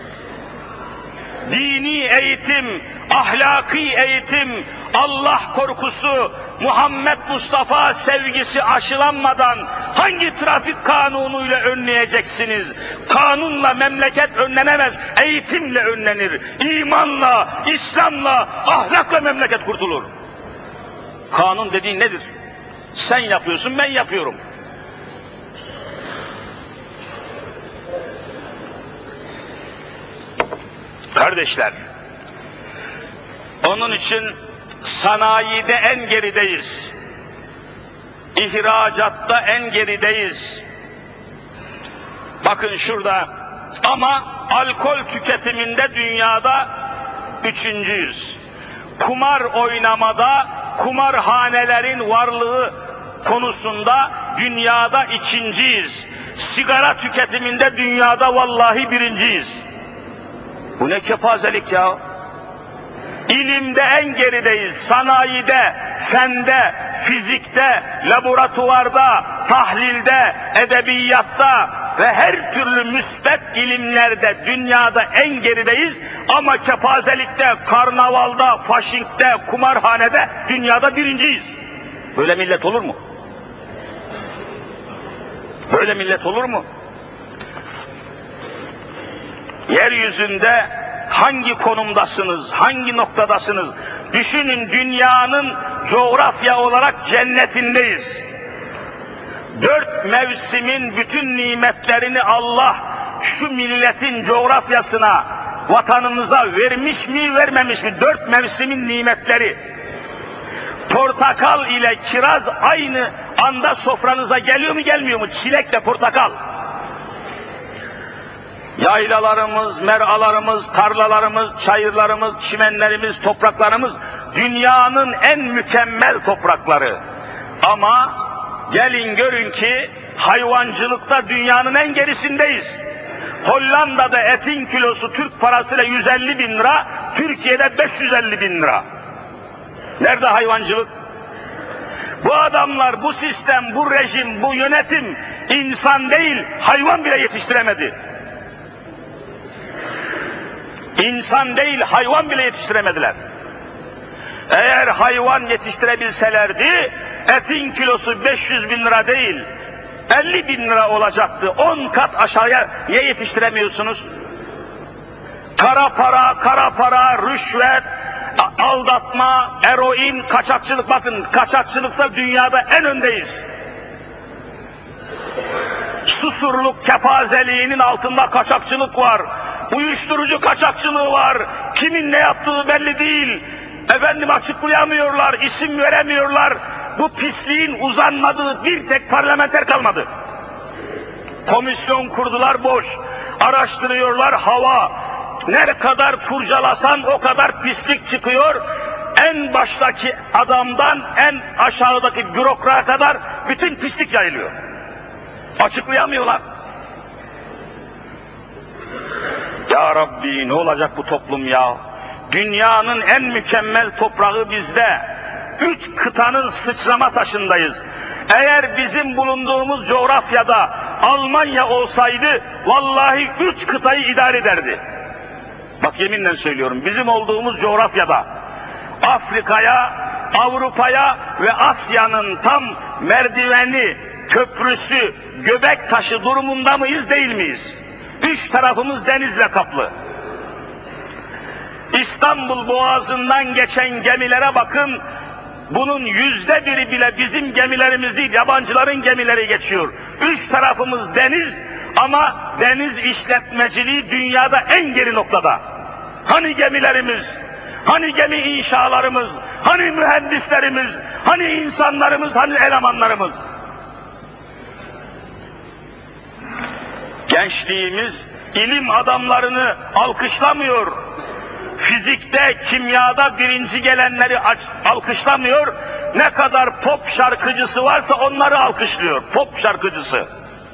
Dini eğitim, ahlaki eğitim, Allah korkusu, Muhammed Mustafa sevgisi aşılanmadan hangi trafik kanunuyla önleyeceksiniz? Kanunla memleket önlenemez, eğitimle önlenir. İmanla, İslam'la, ahlakla memleket kurtulur. Kanun dediğin nedir? Sen yapıyorsun, ben yapıyorum. Kardeşler, onun için sanayide en gerideyiz. İhracatta en gerideyiz. Bakın şurada, ama alkol tüketiminde dünyada üçüncüyüz. kumar oynamada, kumarhanelerin varlığı konusunda dünyada ikinciyiz. Sigara tüketiminde dünyada vallahi birinciyiz. Bu ne kepazelik ya? İlimde en gerideyiz. Sanayide, fende, fizikte, laboratuvarda, tahlilde, edebiyatta ve her türlü müsbet ilimlerde dünyada en gerideyiz. Ama kepazelikte, karnavalda, faşinkte, kumarhanede dünyada birinciyiz. Böyle millet olur mu? Böyle millet olur mu? Yeryüzünde hangi konumdasınız, hangi noktadasınız? Düşünün, dünyanın coğrafya olarak cennetindeyiz. Dört mevsimin bütün nimetlerini Allah şu milletin coğrafyasına, vatanımıza vermiş mi, vermemiş mi? Dört mevsimin nimetleri. Portakal ile kiraz aynı anda sofranıza geliyor mu, gelmiyor mu? Çilekle portakal. Yaylalarımız, meralarımız, tarlalarımız, çayırlarımız, çimenlerimiz, topraklarımız dünyanın en mükemmel toprakları. Ama gelin görün ki hayvancılıkta dünyanın en gerisindeyiz. Hollanda'da etin kilosu Türk parasıyla yüz elli bin lira, Türkiye'de beş yüz elli bin lira. Nerede hayvancılık? Bu adamlar, bu sistem, bu rejim, bu yönetim insan değil, hayvan bile yetiştiremedi. İnsan değil, hayvan bile yetiştiremediler. Eğer hayvan yetiştirebilselerdi, etin kilosu beş yüz bin lira değil, elli bin lira olacaktı. on kat aşağıya niye yetiştiremiyorsunuz? Kara para, kara para, rüşvet, aldatma, eroin, kaçakçılık. Bakın, kaçakçılıkta dünyada en öndeyiz. Susurluk kepazeliğinin altında kaçakçılık var. Uyuşturucu kaçakçılığı var. Kimin ne yaptığı belli değil. Efendim, açıklayamıyorlar, isim veremiyorlar. Bu pisliğin uzanmadığı bir tek parlamenter kalmadı. Komisyon kurdular, boş. Araştırıyorlar, hava. Ne kadar kurcalasan o kadar pislik çıkıyor. En baştaki adamdan en aşağıdaki bürokrata kadar bütün pislik yayılıyor. Açıklayamıyorlar. Ya Rabbi, ne olacak bu toplum ya? Dünyanın en mükemmel toprağı bizde. Üç kıtanın sıçrama taşındayız. Eğer bizim bulunduğumuz coğrafyada Almanya olsaydı vallahi üç kıtayı idare ederdi. Bak, yeminle söylüyorum, bizim olduğumuz coğrafyada Afrika'ya, Avrupa'ya ve Asya'nın tam merdiveni, köprüsü, göbek taşı durumunda mıyız, değil miyiz? Üç tarafımız denizle kaplı. İstanbul Boğazı'ndan geçen gemilere bakın, bunun yüzde biri bile bizim gemilerimiz değil, yabancıların gemileri geçiyor. Üç tarafımız deniz ama deniz işletmeciliği dünyada en geri noktada. Hani gemilerimiz, hani gemi inşalarımız, hani mühendislerimiz, hani insanlarımız, hani elemanlarımız? Gençliğimiz ilim adamlarını alkışlamıyor. Fizikte, kimyada birinci gelenleri alkışlamıyor. Ne kadar pop şarkıcısı varsa onları alkışlıyor. Pop şarkıcısı.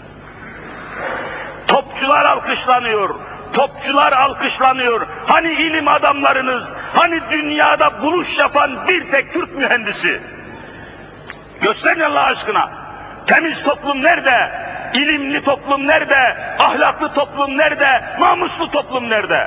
Topçular alkışlanıyor. Topçular alkışlanıyor. Hani ilim adamlarınız, hani dünyada buluş yapan bir tek Türk mühendisi? Gösterin Allah aşkına. Temiz toplum nerede? İlimli toplum nerede? Ahlaklı toplum nerede? Namuslu toplum nerede?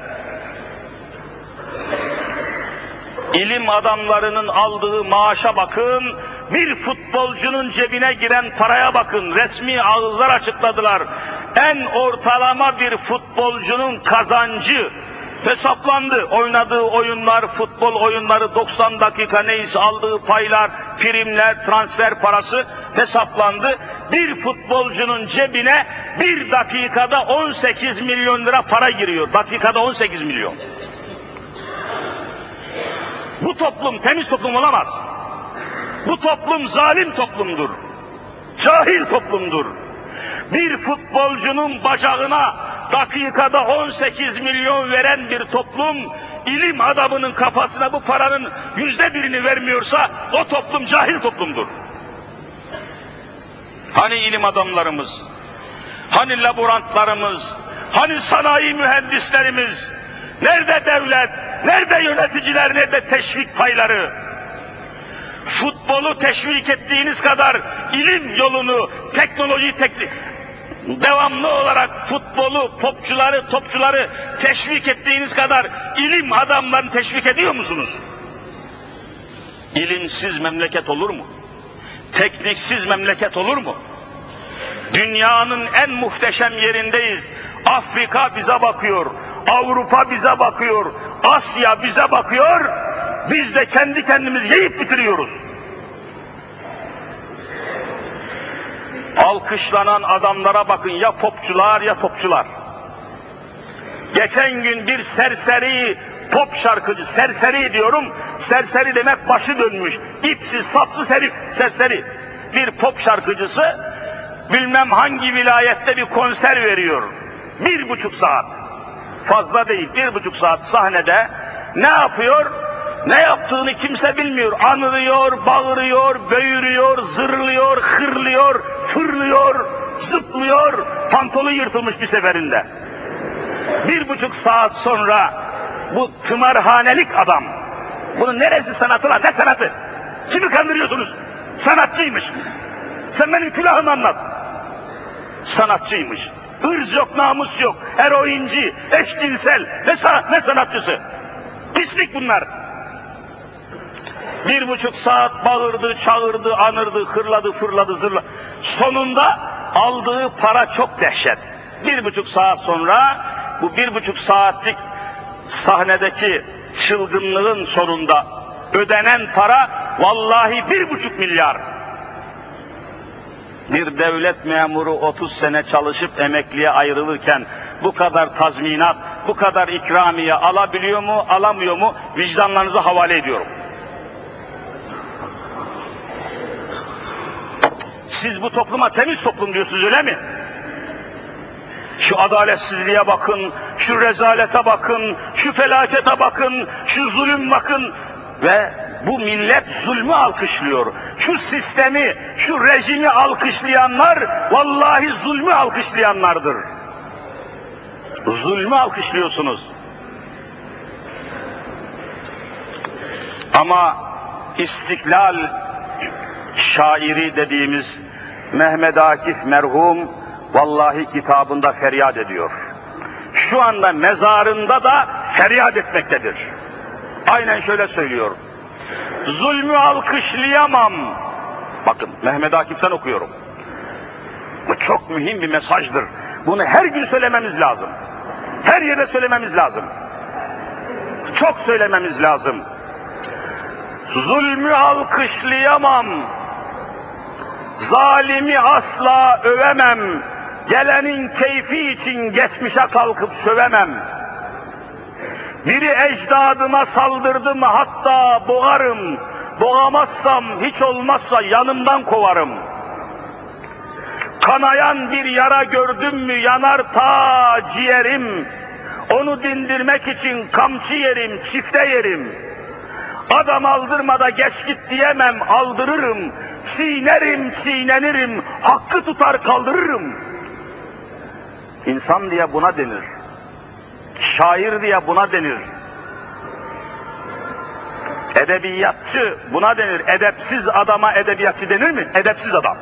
İlim adamlarının aldığı maaşa bakın, bir futbolcunun cebine giren paraya bakın. Resmi ağızlar açıkladılar. En ortalama bir futbolcunun kazancı hesaplandı. Oynadığı oyunlar, futbol oyunları, doksan dakika neyse aldığı paylar, primler, transfer parası hesaplandı. Bir futbolcunun cebine bir dakikada on sekiz milyon lira para giriyor. Dakikada on sekiz milyon. Bu toplum temiz toplum olamaz. Bu toplum zalim toplumdur. Cahil toplumdur. Bir futbolcunun bacağına dakikada on sekiz milyon veren bir toplum, ilim adamının kafasına bu paranın yüzde birini vermiyorsa o toplum cahil toplumdur. Hani ilim adamlarımız, hani laborantlarımız, hani sanayi mühendislerimiz, nerede devlet, nerede yöneticiler, nerede teşvik payları? Futbolu teşvik ettiğiniz kadar ilim yolunu, teknoloji teknik, devamlı olarak futbolu, popçuları, topçuları teşvik ettiğiniz kadar ilim adamlarını teşvik ediyor musunuz? İlimsiz memleket olur mu? Tekniksiz memleket olur mu? Dünyanın en muhteşem yerindeyiz. Afrika bize bakıyor, Avrupa bize bakıyor, Asya bize bakıyor. Biz de kendi kendimizi yiyip bitiriyoruz. Alkışlanan adamlara bakın, ya popçular ya topçular. Geçen gün bir serseri pop şarkıcı, serseri diyorum, serseri demek başı dönmüş, ipsiz sapsız herif, serseri. Bir pop şarkıcısı bilmem hangi vilayette bir konser veriyor. Bir buçuk saat. Fazla değil, bir buçuk saat sahnede ne yapıyor? Ne yaptığını kimse bilmiyor. Anırıyor, bağırıyor, böğürüyor, zırlıyor, hırlıyor, fırlıyor, zıplıyor. Pantolu yırtılmış bir seferinde. Bir buçuk saat sonra bu tımarhanelik adam, bunun neresi sanatı lan, ne sanatı? Kimi kandırıyorsunuz? Sanatçıymış. Sen benim külahımı anlat. Sanatçıymış. Hırz yok, namus yok, eroinci, eşcinsel, ne, sanat, ne sanatçısı? Pislik bunlar. Bir buçuk saat bağırdı, çağırdı, anırdı, hırladı, fırladı, zırladı. Sonunda aldığı para çok dehşet. Bir buçuk saat sonra bu bir buçuk saatlik sahnedeki çılgınlığın sonunda ödenen para vallahi bir buçuk milyar. Bir devlet memuru otuz sene çalışıp emekliye ayrılırken bu kadar tazminat, bu kadar ikramiye alabiliyor mu, alamıyor mu? Vicdanlarınıza havale ediyorum. Siz bu topluma temiz toplum diyorsunuz, öyle mi? Şu adaletsizliğe bakın, şu rezalete bakın, şu felakete bakın, şu zulüm bakın ve bu millet zulmü alkışlıyor. Şu sistemi, şu rejimi alkışlayanlar vallahi zulmü alkışlayanlardır. Zulmü alkışlıyorsunuz. Ama İstiklal şairi dediğimiz Mehmet Akif merhum vallahi kitabında feryat ediyor. Şu anda mezarında da feryat etmektedir. Aynen şöyle söylüyor. Zulmü alkışlayamam. Bakın Mehmet Akif'ten okuyorum. Bu çok mühim bir mesajdır. Bunu her gün söylememiz lazım. Her yerde söylememiz lazım. Çok söylememiz lazım. Zulmü alkışlayamam. Zalimi asla övemem. Gelenin keyfi için geçmişe kalkıp sövemem. Biri ecdadıma saldırdı mı hatta boğarım. Boğamazsam hiç olmazsa yanımdan kovarım. Kanayan bir yara gördüm mü yanar ta ciğerim. Onu dindirmek için kamçı yerim, çifte yerim. Adam aldırmada geç git diyemem, aldırırım. Çiğnerim, çiğnenirim, hakkı tutar kaldırırım. İnsan diye buna denir. Şair diye buna denir. Edebiyatçı buna denir. Edepsiz adama edebiyatçı denir mi? Edepsiz adam.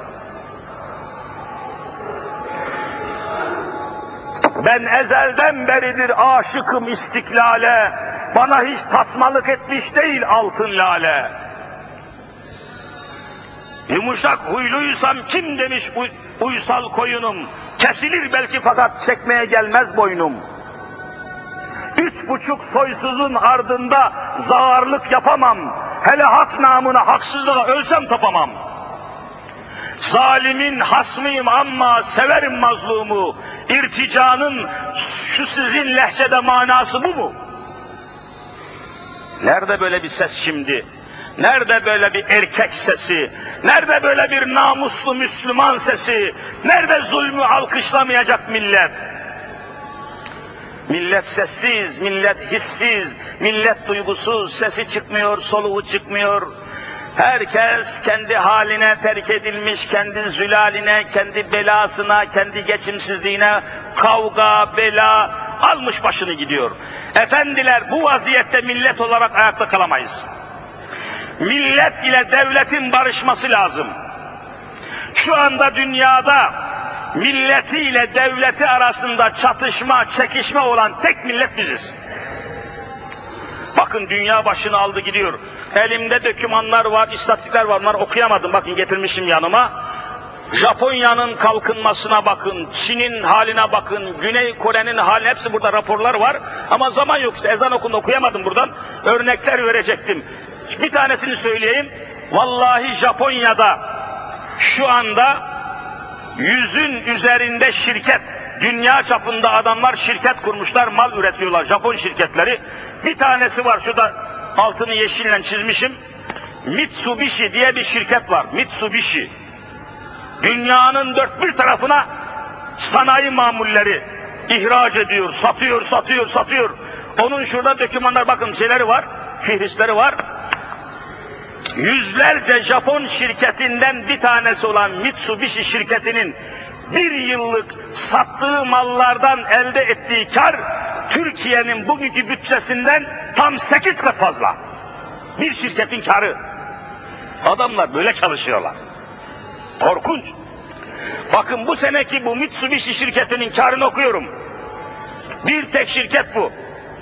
Ben ezelden beridir aşıkım istiklale, bana hiç tasmalık etmiş değil altın lale. Yumuşak huyluysam kim demiş uy uysal koyunum, kesilir belki fakat çekmeye gelmez boynum. Üç buçuk soysuzun ardında zağarlık yapamam, hele hak namına haksızlığa ölsem tapamam. Zalimin hasmıyım ama severim mazlumu, irticanın şu sizin lehçede manası bu mu? Nerede böyle bir ses şimdi? Nerede böyle bir erkek sesi? Nerede böyle bir namuslu Müslüman sesi? Nerede zulmü alkışlamayacak millet? Millet sessiz, millet hissiz, millet duygusuz, sesi çıkmıyor, soluğu çıkmıyor. Herkes kendi haline terk edilmiş, kendi zülaline, kendi belasına, kendi geçimsizliğine kavga, bela almış başını gidiyor. Efendiler, bu vaziyette millet olarak ayakta kalamayız. Millet ile devletin barışması lazım. Şu anda dünyada milleti ile devleti arasında çatışma, çekişme olan tek millet biziz. Bakın dünya başını aldı gidiyor. Elimde dokümanlar var, istatistikler var. Bunları okuyamadım. Bakın getirmişim yanıma. Japonya'nın kalkınmasına bakın, Çin'in haline bakın, Güney Kore'nin haline, hepsi burada raporlar var. Ama zaman yok işte, ezan okundu, okuyamadım buradan. Örnekler verecektim. Bir tanesini söyleyeyim. Vallahi Japonya'da şu anda yüzün üzerinde şirket, dünya çapında adamlar şirket kurmuşlar, mal üretiyorlar, Japon şirketleri. Bir tanesi var, şurada altını yeşille çizmişim. Mitsubishi diye bir şirket var, Mitsubishi. Dünyanın dört bir tarafına sanayi mamulleri ihraç ediyor, satıyor, satıyor, satıyor. Onun şurada dokümanlar, bakın şeyleri var, fihristleri var. Yüzlerce Japon şirketinden bir tanesi olan Mitsubishi şirketinin bir yıllık sattığı mallardan elde ettiği kar, Türkiye'nin bugünkü bütçesinden tam sekiz kat fazla. Bir şirketin karı. Adamlar böyle çalışıyorlar. Korkunç. Bakın bu seneki bu Mitsubishi şirketinin karını okuyorum. Bir tek şirket bu.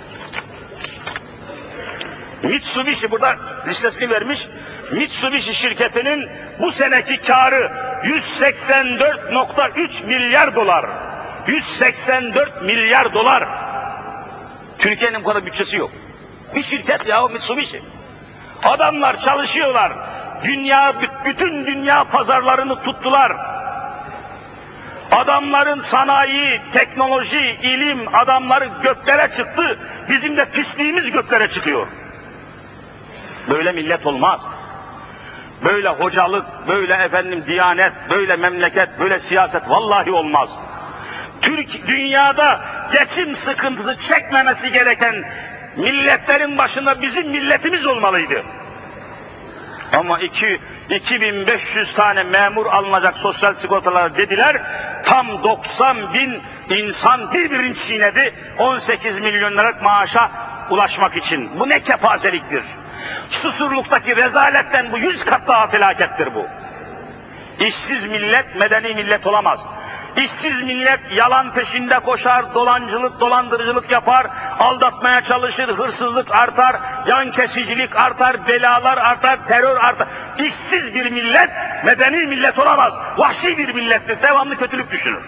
Mitsubishi, burada listesini vermiş. Mitsubishi şirketinin bu seneki karı yüz seksen dört nokta üç milyar dolar. yüz seksen dört milyar dolar. Türkiye'nin bu kadar bütçesi yok. Bir şirket ya o Mitsubishi. Adamlar çalışıyorlar. Dünya, bütün dünya pazarlarını tuttular. Adamların sanayi, teknoloji, ilim adamları göklere çıktı. Bizim de pisliğimiz göklere çıkıyor. Böyle millet olmaz. Böyle hocalık, böyle efendim diyanet, böyle memleket, böyle siyaset vallahi olmaz. Türk dünyada geçim sıkıntısı çekmemesi gereken milletlerin başında bizim milletimiz olmalıydı. Ama iki, iki bin beş yüz tane memur alınacak sosyal sigortalar dediler, tam doksan bin insan birbirini çiğnedi on sekiz milyon liralık maaşa ulaşmak için. Bu ne kepazeliktir? Susurluktaki rezaletten bu yüz kat daha felakettir bu. İşsiz millet medeni millet olamaz. İşsiz millet yalan peşinde koşar, dolancılık, dolandırıcılık yapar, aldatmaya çalışır, hırsızlık artar, yan kesicilik artar, belalar artar, terör artar. İşsiz bir millet medeni millet olamaz. Vahşi bir millettir, devamlı kötülük düşünür.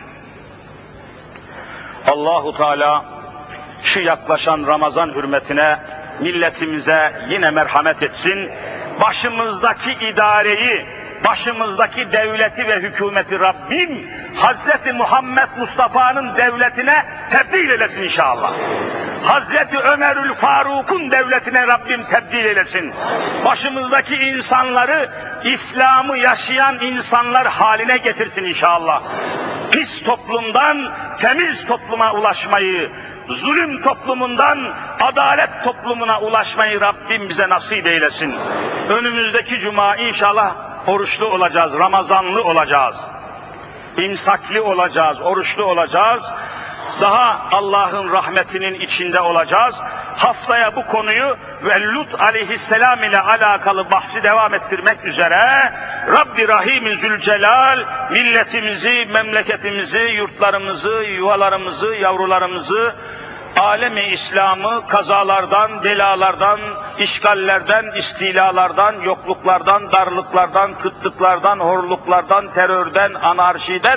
Allahu Teala şu yaklaşan Ramazan hürmetine milletimize yine merhamet etsin. Başımızdaki idareyi, başımızdaki devleti ve hükümeti Rabbim Hazreti Muhammed Mustafa'nın devletine tebdil eylesin inşallah. Hazreti Ömerül Faruk'un devletine Rabbim tebdil eylesin. Başımızdaki insanları İslam'ı yaşayan insanlar haline getirsin inşallah. Pis toplumdan temiz topluma ulaşmayı, zulüm toplumundan adalet toplumuna ulaşmayı Rabbim bize nasip eylesin. Önümüzdeki cuma inşallah oruçlu olacağız, Ramazanlı olacağız. İmsakli olacağız, oruçlu olacağız. Daha Allah'ın rahmetinin içinde olacağız. Haftaya bu konuyu ve Lut aleyhisselam ile alakalı bahsi devam ettirmek üzere Rabbi Rahim-i Zülcelal milletimizi, memleketimizi, yurtlarımızı, yuvalarımızı, yavrularımızı, alemi İslam'ı kazalardan, belalardan, işgallerden, istilalardan, yokluklardan, darlıklardan, kıtlıklardan, horluklardan, terörden, anarşiden